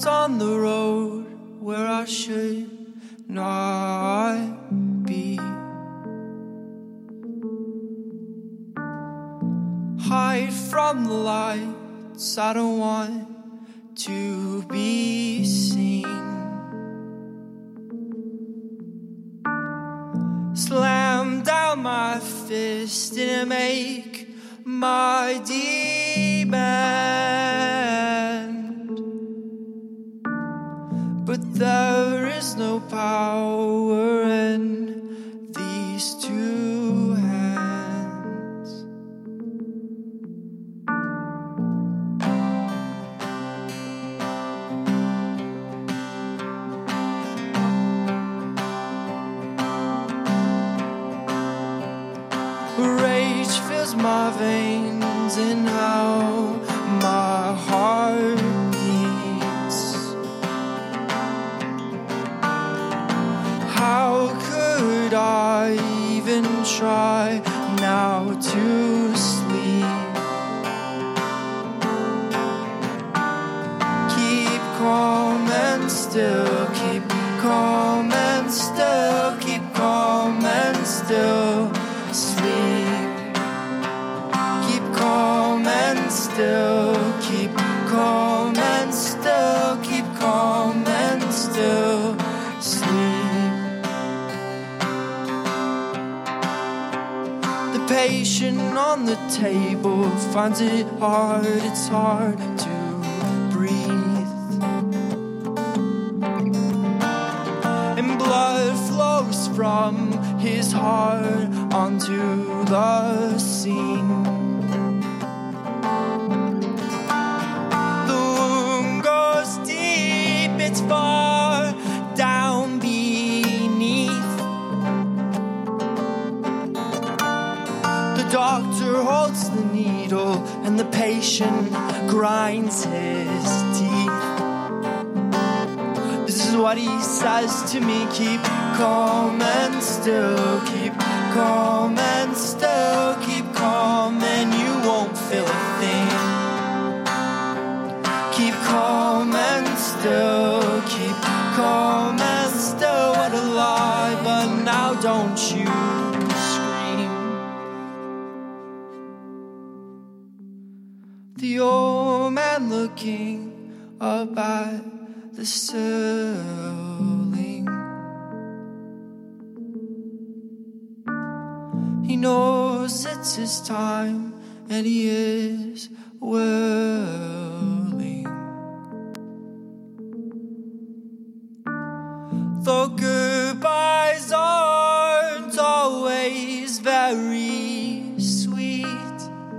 on the road where I should not be. Hide from the lights, I don't want to be seen. Slam down my fist and make my demand. But there is no power in these two hands. Rage fills my veins and how my heart beats. How could I even try now to sleep? Keep calm and still, keep calm and still, keep calm and still. Sleep. Keep calm and still. Keep calm and still. Keep calm and still. Sleep. The patient on the table finds it hard. It's hard to breathe. And blood flows from his heart onto the scene. The wound goes deep, it's far down beneath. The doctor holds the needle and the patient grinds his teeth. This is what he says to me: keep calm and still, keep calm and still, keep calm and you won't feel a thing. Keep calm and still, keep calm and still. What a lie, but now don't you scream. The old man looking up at the ceiling. He knows it's his time and he is willing. Though goodbyes aren't always very sweet,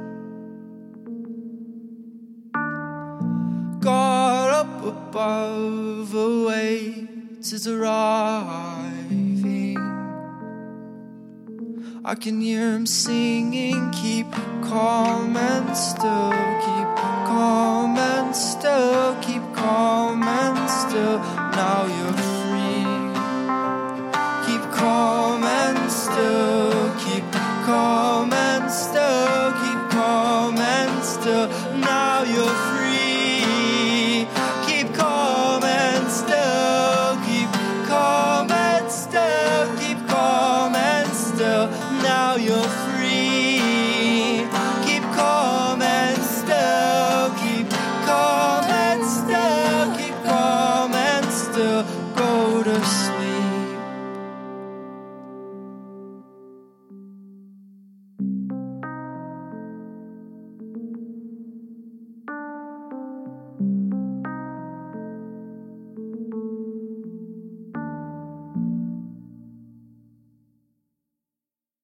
God up above awaits is arriving. I can hear him singing, keep calm and still, keep calm and still, keep calm and still. Now you're